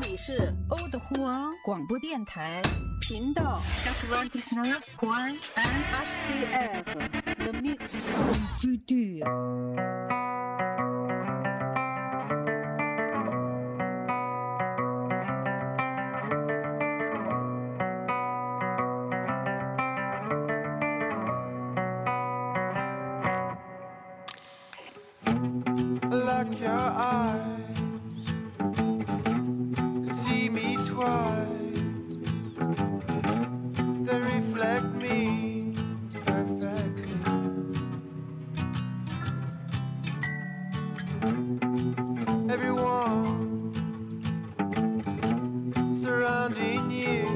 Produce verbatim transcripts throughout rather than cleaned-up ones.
里是欧的呼昂广播电台频道 quatre-vingt-dix-neuf point un H D R Le Mix du Dur。 Lock your eyes, see me twice. They reflect me perfectly. Everyone surrounding you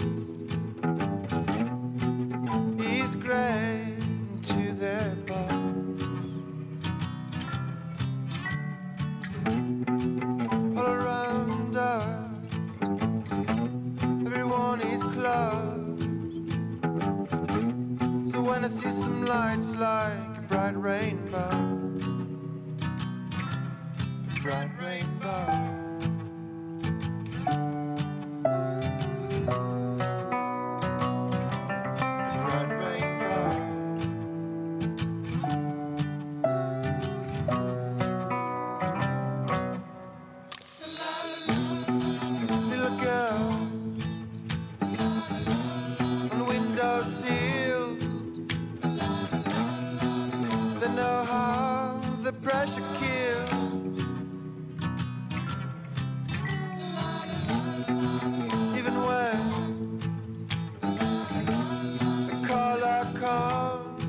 is great to their bones. All around us, everyone is closed. So when I see some lights like a bright rainbow, a bright rainbow. Pressure kills. Even when the color comes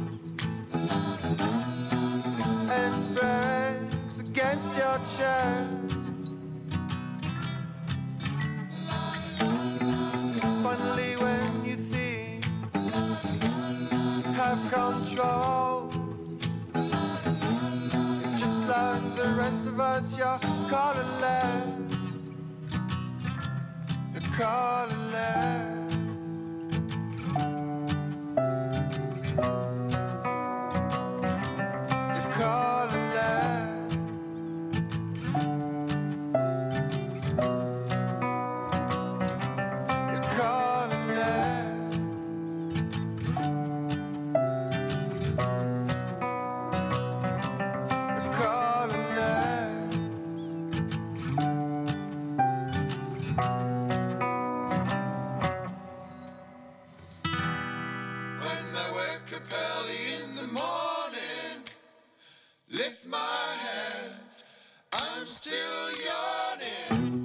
and breaks against your chest, finally when you think you have control, like the rest of us, you're colorless. You're colorless. You're colorless. You're colorless. Lift my hands, I'm still yawning.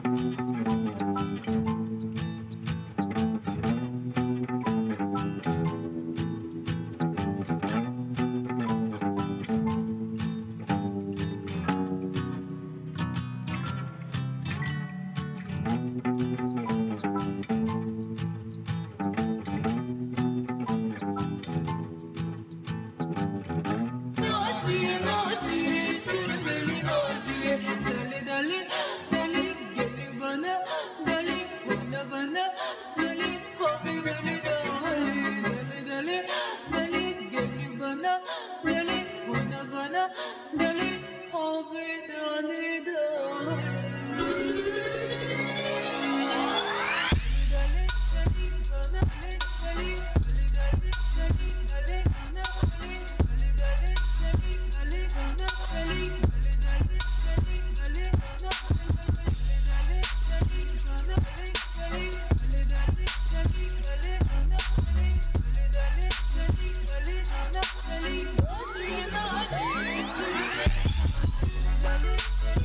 Dale,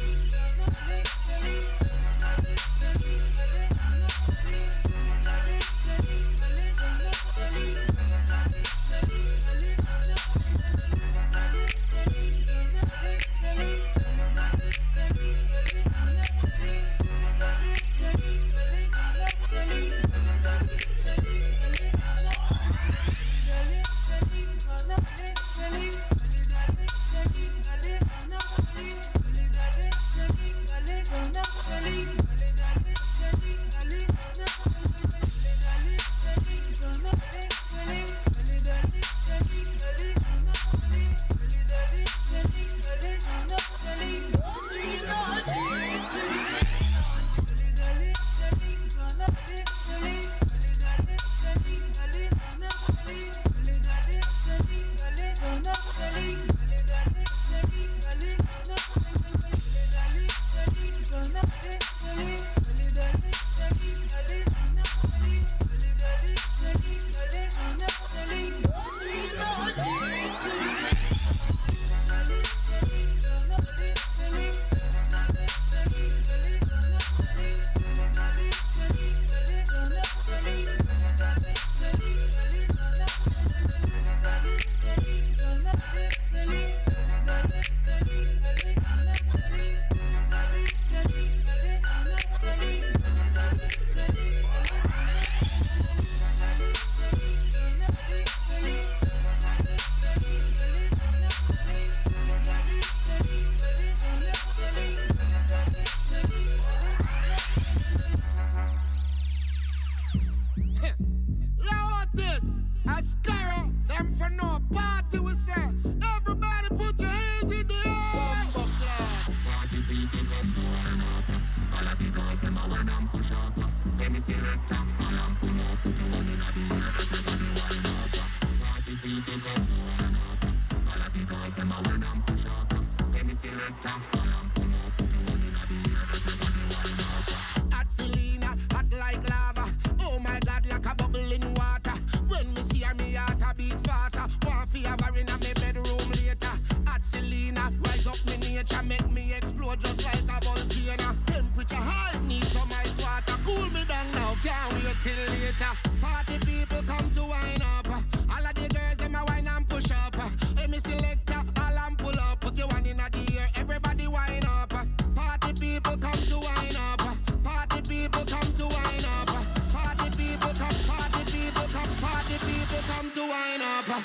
but just like a volcano. Temperature high, need some ice water. Cool me down now, can't wait till later. Party people come to wine up. All of the girls, them a wine and push up. Hey, me selector, all and pull up. Put your one in the air, everybody wine up. Party people come to wine up. Party people come to wine up. Party people come, party people come, party people come to wine up.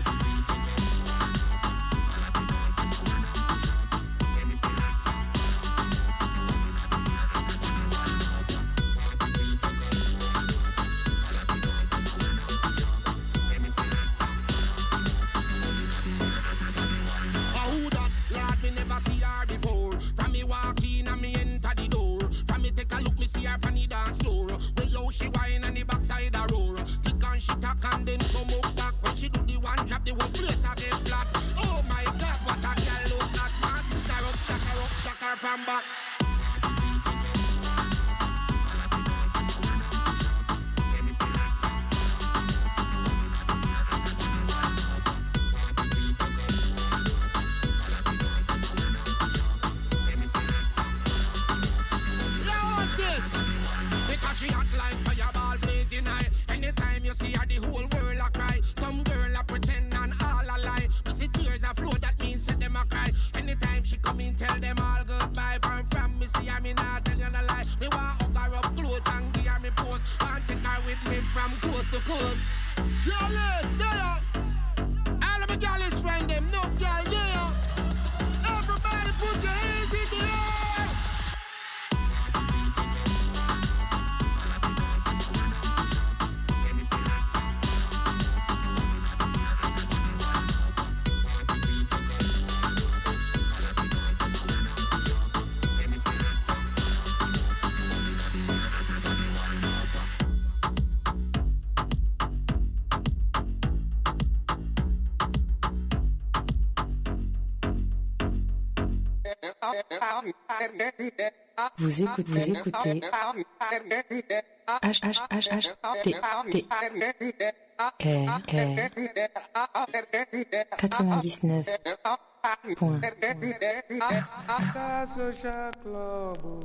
She whine on the backside a roll. Tick and she tack and then come up back. When she do the one drop, the whole place a get flat. Oh my God, what a girl look at. Man, stack her up, stack her up, stack her from back. She hot like fireball blazing high. Anytime you see her, the whole world a cry. Some girl a pretend and all a lie. You see tears a flow, that means set them a cry. Anytime she come in, tell them all goodbye. From from me see her, me not tell you no lie. Me want hug her up close and give her me pose. Want take her with me from coast to coast. Jealous, there. All of my jealous friend them, enough girl there. Everybody put your hands in the air. Vous écoutez, vous écoutez H H H H T T R R quatre-vingt-dix-neuf point Social Club.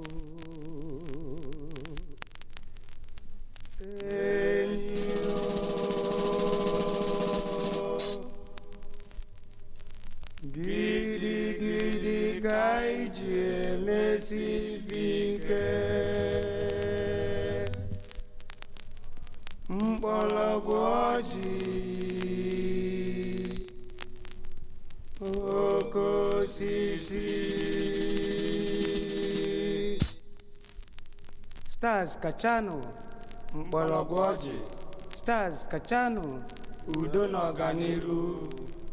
Gidi gidi gaiji emesifike mgbọrọgwụ ọjị oke osisi Stars Kachanu mgbọrọgwụ ọjị Stars Kachanu udo na ọganiru.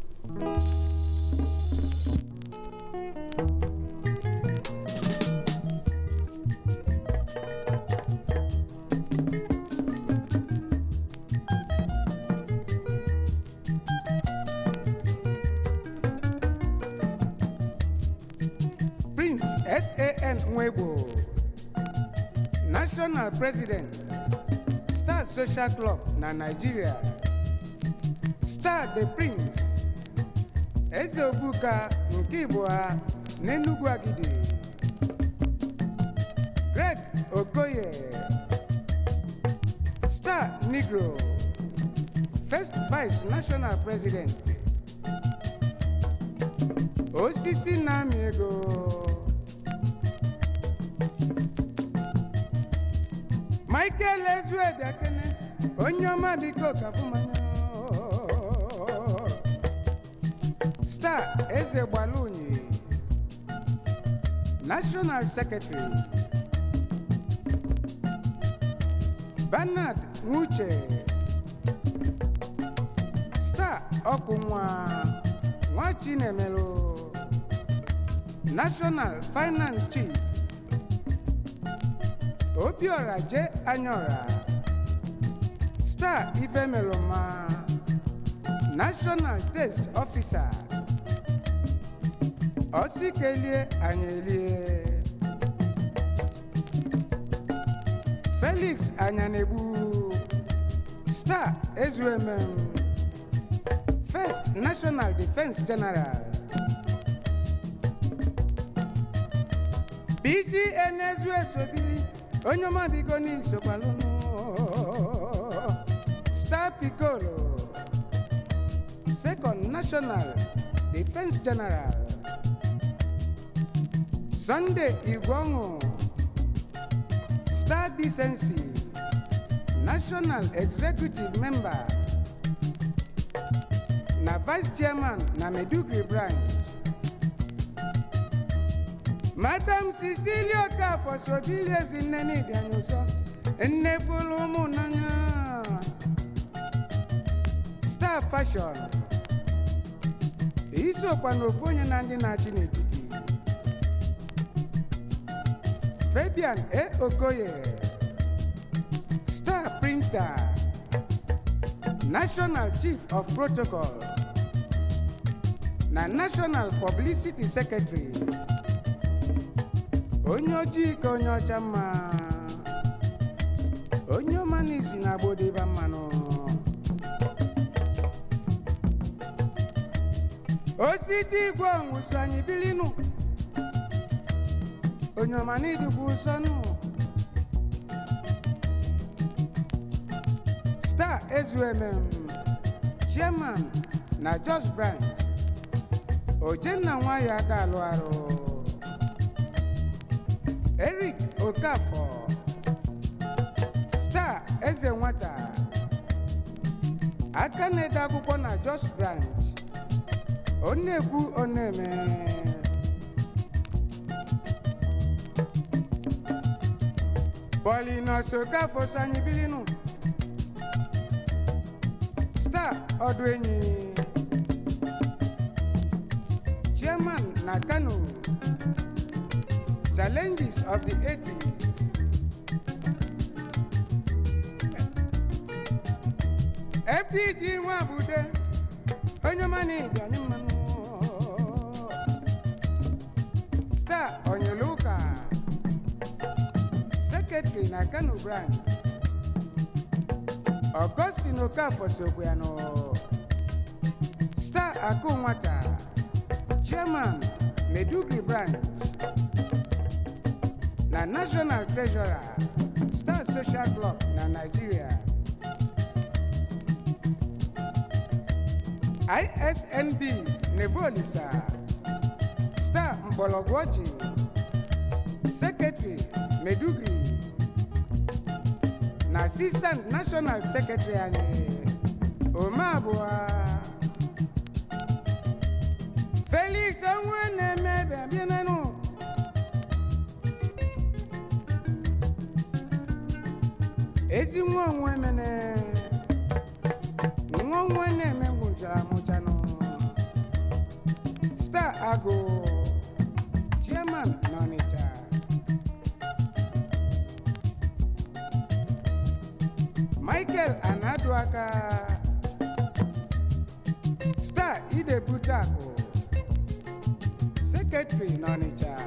Prince S A N Nwebo, National President, Star Social Club na Nigeria. Star the Prince, Eze Obuka nke Igbo ha n'Enugu Agidi. Greg Okoye, Star Negro, First Vice National President. Osisi Namiego, Michael Ezwebiakene, Onyoma Biko Kafumanya. Star Eze Baluni, National Secretary. Bernard Muche, Star Okumwa Mwachinemelo, National Finance Chief. Obiora J. Anyora, Star Ifemeloma, National Test Officer. Osikelie Anyelie, Felix Anyanebu, Star Ezwemem, First National Defense General. bisi enezu esobili onye ọma bigo n'isokwaluno Star Piccolo Second National Defense General Sunday Igwongo Star Decency National Executive Member na Vice Chairman na Medugri Branch Madam Cecilia Okafor Sobilie Zineni Dianoso Nnefulu Munanya Star Fashion Iso kwanofu onye na ndị na-achị n'etiti Fabian E. Okoye Star Printer National Chief of Protocol na National Publicity Secretary onye ojii ka onye ọcha mma onye ọma n'isi na-agbodeba mmanụ ositi igwe ọnwụsọ anyị bilinu onye ọma n'idukwu ụsọnụ Star Ezuemem Chairman na Jos Branch Ojenna nwayọ ada alụ arụ Eric Okafor Star Eze Nwata aka na-ede akwụkwọ na Jos Branch Onekwu Oneme Paulinus Okafor Sanyi Bilinu Star Oduenyi Chairman na Kano Challenges of the eighties F D G Nwabude onye mani bịanye mmanụ Star Onyeluka Secretary na Kano Branch Augustine Okafor Sokweano Star Akụ Nwata Chairman Medugri Branch na National Treasurer Star Social Club na Nigeria I S N B Nevolisa Star Mbologwoji Secretary Medugri na Assistant National Secretary ani Omabua Felix Onweneme Bienenu Ezi nwa onwe mene nwa onwe na-eme ngwụcha mụchanụ Star Agụ Chairman na Ọnịcha Michael Anaduaka Star Idebutaku Secretary na Ọnịcha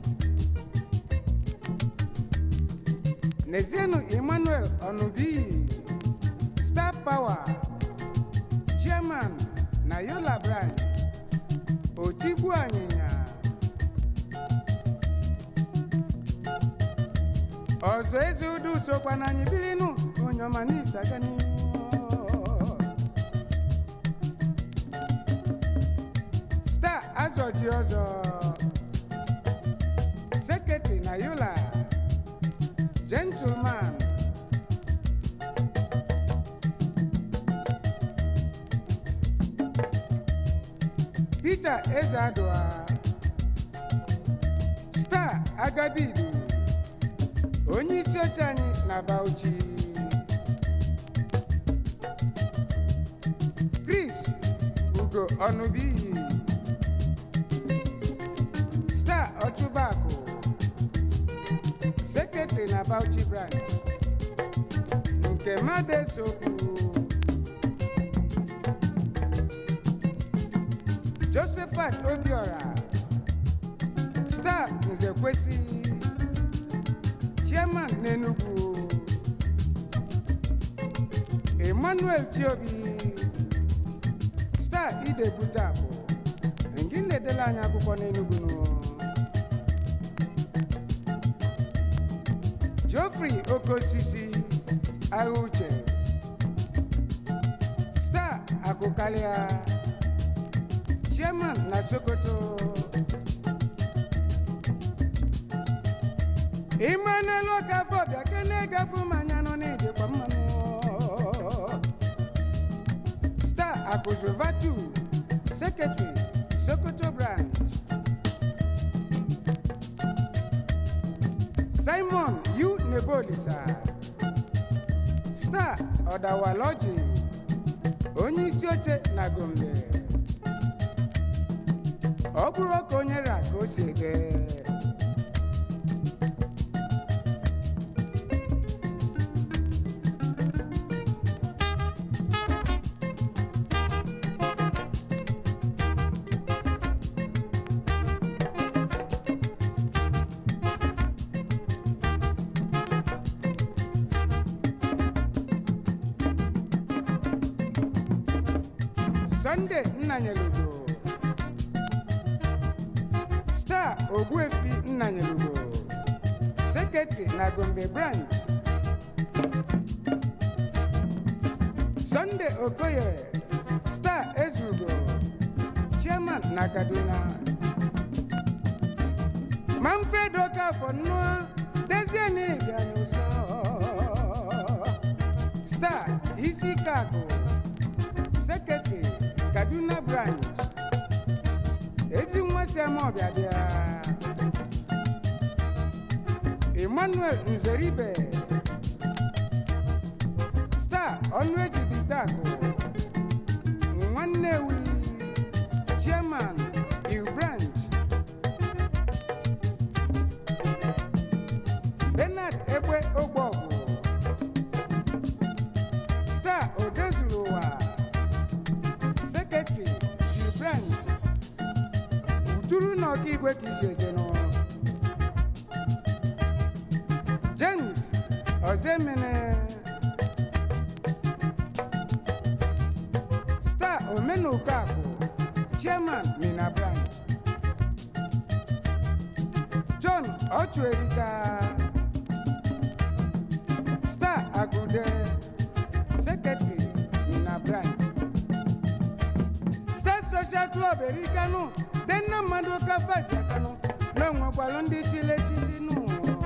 Nezienu Emmanuel Onubi Star Power Chairman na Yola Branch Otigbu Anyịnya Ọzọ ezi udu sokwa na anyị bilinu onye ọma n'isa gani Star Azọji Ọzọ Secretary na Yola Gentleman Peter Ezadua Star Agabidu onye isi oche anyị na Bauchi Chris Ugo Onubiyi Star Ọchụbakụ Secretary na Bauchi Branch nke Madesokwu Josephat Obiora Star Nzekwesi Chairman n'Enugu Emmanuel Chiobi Star Idebutaku ngị na-edela anyị akwụkwọ n'Enugu nụ Humphrey Okosisi Auche Star Akokalia Chairman na Sokoto Emmanuel Okafo Biakene Gafu Manyano Nede Pamano Star Akosovatu Secretary Sokoto Branch Simon U. Nebolisa Star Odawaloji Onye isi oche na Gombe Ọ bụrụ ka onye ra ka o si ede Sunday Nnanyelugo Star Ogbuefi Nnanyelugo Secretary na Gombe Branch Sunday Okoye Star Ezugo Chairman na Kaduna Manfred Okafor Noah Desieni Ganuso Star Isi Kago Secretary Kaduna Branch Ezi Nwase Mobiadia Emmanuel Nzeribe Star Onweji Bitako Nwannewi Chairman Iw Branch Bernard Egbe Ogbogu Star Odezuruwa Secretary Iw Branch Uturu Nokigwe Kisejeno James Ozemene Star Omenukaku Chairman Mina Branch John Ochuerika Star Agude Secretary Mina Branch Star Social Club Erikano Denna Madoka Fajakano No Mwakwalundi Chile Chichinu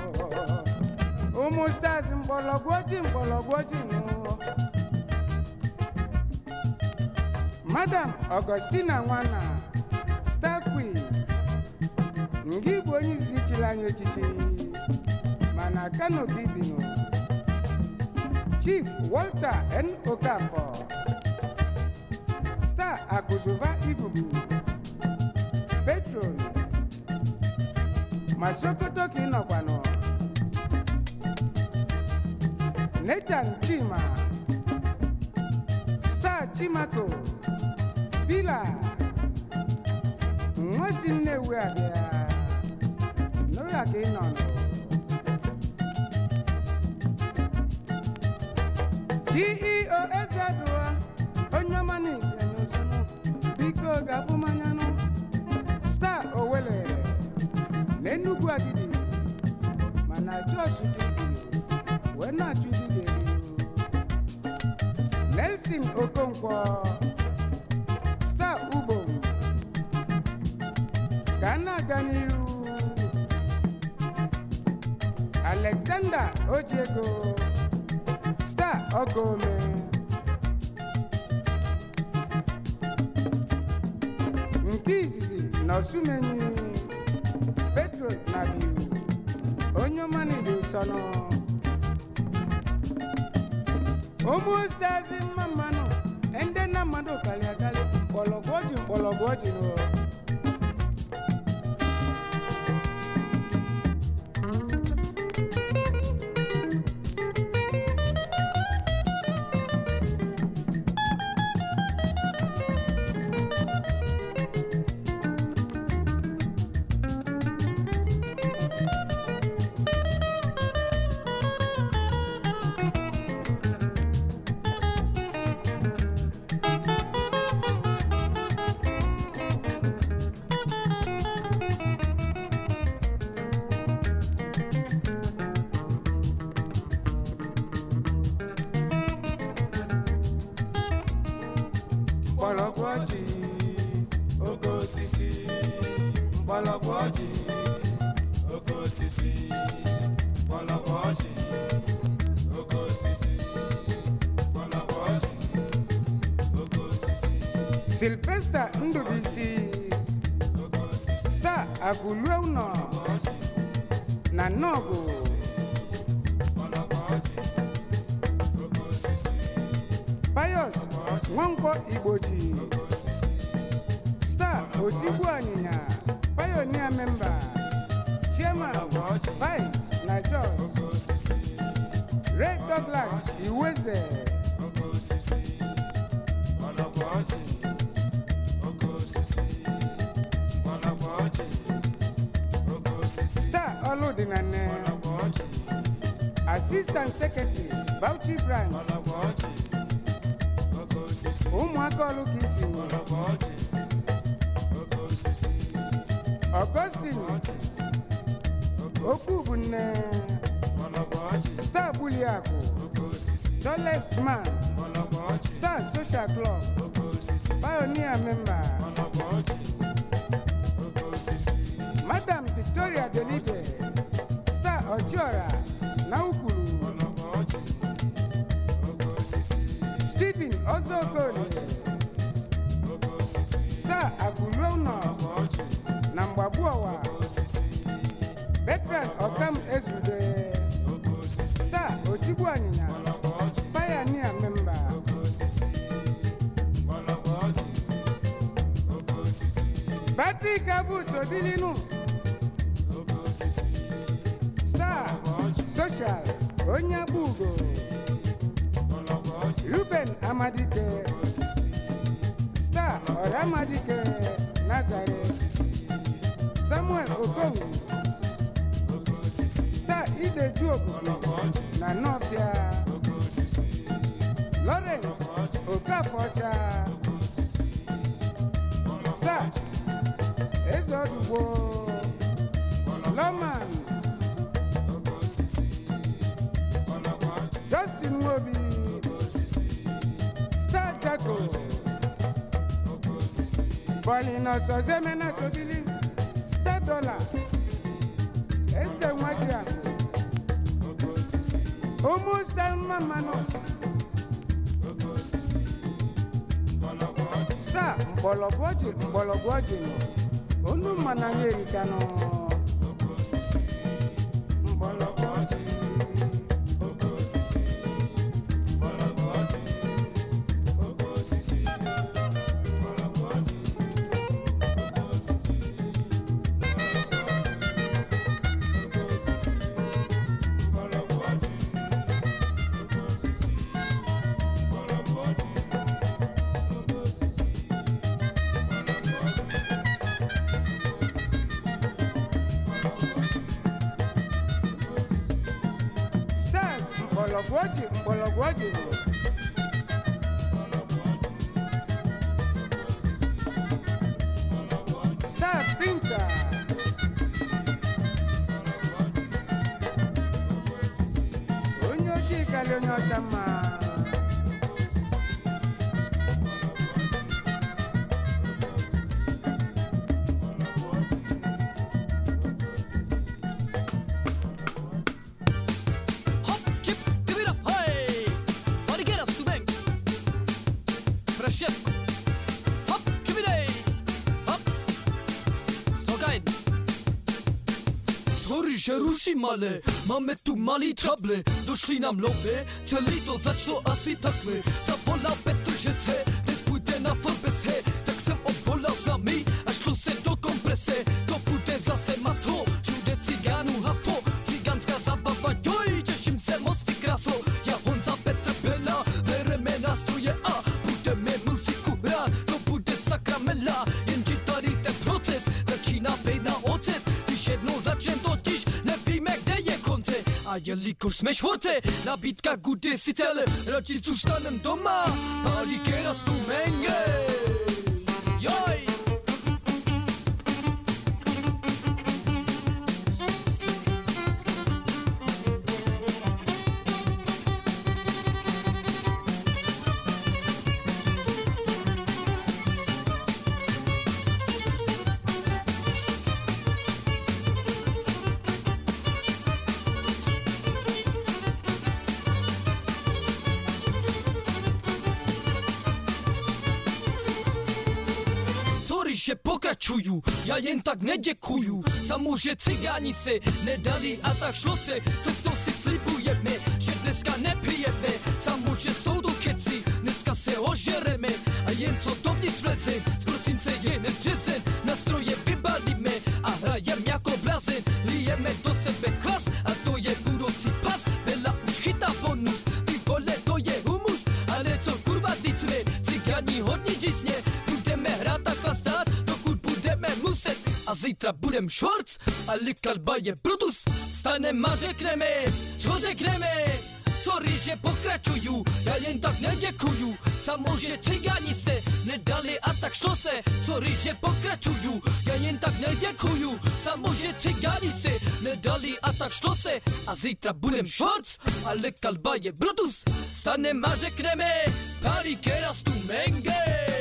Umu Stars Mbologwoji Mbologwoji no Madam Augustina Nwana Star Queen Ngibu onye zichila nye chichi Mana Kano Bibino Chief Walter N. Okafor Star Akuzuva Ibubu Patron Masokoto Kinokwano Nathan Chima Star Chimako Bila Mwasi Nnewe Abia Noya Kinono G E O S Adua Onyamani Yanosunu Biko Gafumanyano Star Owele Nenugu Adidi Mana Josu Didi Wena Judi Nelson Okonkwo Star Ubom Ghana Ganiru Alexander Ojego Star Ogome Nkizizi Nosumenyi Petro Nabiu Onyomani Dusono Omu Stars in Mamano and then Namado Kaliakali Pologoji Pologoji no Balaboji, Oko Sisi, Balaboji, Oko Sisi, Balaboji, Oko Sisi. Sylvester Ndubisi, Star Agulueuno, na Nogo. Pius Nwankwo Igboji, Star Otigbu Anyịnya, Pioneer member, Chairman, Vice na Jos, Red Douglas Iweze, Star Olodinane, Assistant Secretary, Bauchi Branch, Ụmụaka Olukisi, Augustine Okubunne, Star Buliaku, Tallest Man, Star Social Club, Pioneer member, Madam Victoria Delibe, Star Ochiora, Naukuru, Stephen Ozokole, Star Agulueuno, Nambabuawa, Veteran Okam Ezude, Star Otigbu Anyịnya, Pioneer member, Patrick Abu Sobilinu, Star Social Onyabugo, Ruben Amadike, Star Oramadike Nazareth, Samuel Okongu, Star Ide Juogu na Nofia, Lawrence Okafocha, Star Ezoduwo, Loman, Justin Wobi, Star Jaco, Bolino Sozemena Sobili, Star Dollar, Eze Nwadia, Umu Star Mamano, Star Mboloboji, Mboloboji, Unu Mananye Rikano, Mboloboji. Mbologwoji, Mbologwoji, Star Printer, onye ojii karịa onye ọcha mma. Ruši male, máme tu malý trouble, došli nám lové, celý to začalo asi takhle. Zavolal Petr, že se dnes půjde na Forbes, he, tak jsem obvolal zami a šlo se do komprese. To bude zase maso, všude cigánů hafo, cigánská zabava, joj, těším se moc ty kraso. Já Honza Petr Bela, bereme nástroje a budeme muziku hrát, to bude sakramela, jenže tady ten proces začíná být na ocet, když jednou začnem totiž nevíme, kde je konce. A jelikož jsme švorce, nabídka good desitele, radši zůstanem doma, pálí keras tu menge. Joj! že pokračuju, já jen tak neděkuju. Samozřejmě cigáni se nedali a tak šlo se, cestou si slibujeme, že dneska nepijeme. Samozřejmě jsou tu keci, dneska se ožereme a jen co dovnitř vlezem, z prosince je nebřezen, nastroje vybalíme a hrajem jako blazen, lijeme do sebe chlas a to je budoucí pas. Bela už chytá bonus, ty vole to je humus, ale co kurva ty jsme, cigáni hodně džísně, budeme hrát a chlastat, dokud budeme muset. A zítra budem shorts, ale kalba je Brutus. Stanem a řekneme, co řekneme. Sorry, že pokračuju, já jen tak neděkuju. Samozřejmě cigáni se nedali a tak šlo se. Sorry, že pokračuju, já jen tak neděkuju. Samozřejmě cigáni se nedali a tak šlo se. A zítra budem shorts, ale kalba je Brutus. Stanem a řekneme, pari keras tu menge.